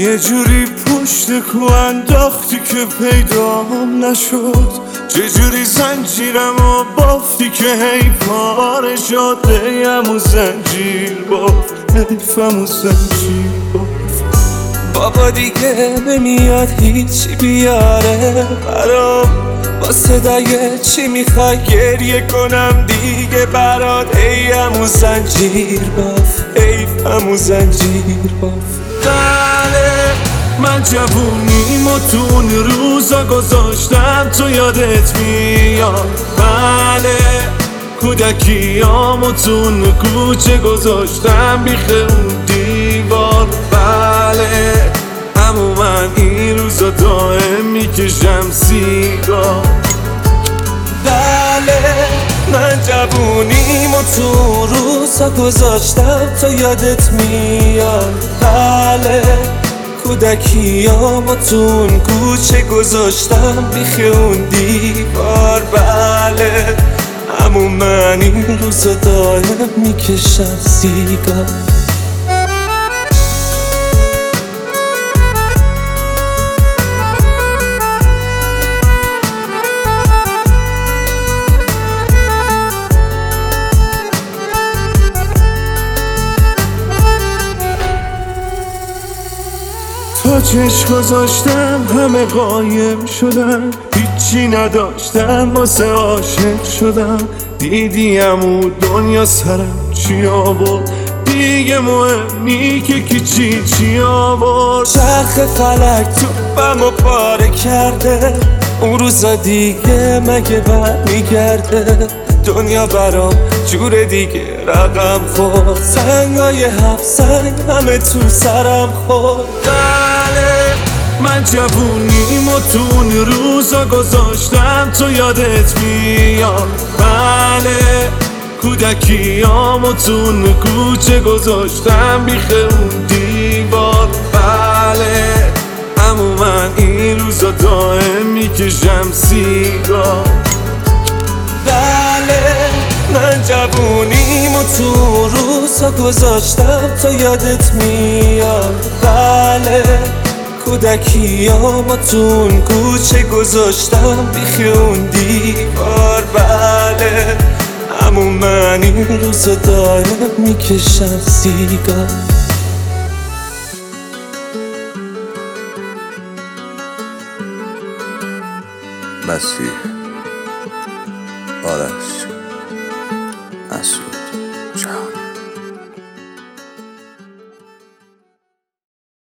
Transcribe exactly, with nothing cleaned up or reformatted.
یه جوری پشت کو انداختی که پیدام نشد، چجوری زنجیرم و بافتی که هی پاره شد. حیفم و زنجیر بافت، حیفم و زنجیر بافت. بابا دیگه نمیاد هیچی بیاره برام، با صدای چی میخوای گریه کنم دیگه برات. حیفم و زنجیر بافت، حیفم و زنجیر بافت. بله من جوونیم و تو اون روزا گذاشتم تو یادت میاد. بله کودکیام و تو اون کوچه گذاشتم بیخ اون دیوار. بله همون من این روزا دائم میکشم سیگار. بله من جوونیم و تو روزا گذاشتم تو یادت میاد. بله کودکیام و تو اون کوچه گذاشتم بیخ اون دیوار. بله همون من این روزا دائم میکشم سیگار. تا چشم گذاشتم همه قایم شدن، هیچی نداشتم واسه عاشق شدم. دیدیم و دنیا سرم چی آورد، دیگه مهم که کی چی چی آورد. چرخ فلک توپم و پاره کرده، اون روزا دیگه مگه بر میگرده. دنیا برام جور دیگه رقم خورد، سنگای هفت سنگ همه تو سرم خورد. بله من جوونیم و تو اون روزا گذاشتم تو یادت میاد. بله کودکیام و تو اون کوچه گذاشتم بیخ اون دیوار. بله همون من این روزا دائم میکشم سیگار. بله من جوونیم و تو روزا گذاشتم تو یادت میاد. بله کودکیام و تو اون کوچه گذاشتم بیخ اون دیوار. بله همون من این روزا دائم میکشم سیگار. مسیح، آرش، مسعود، جهان.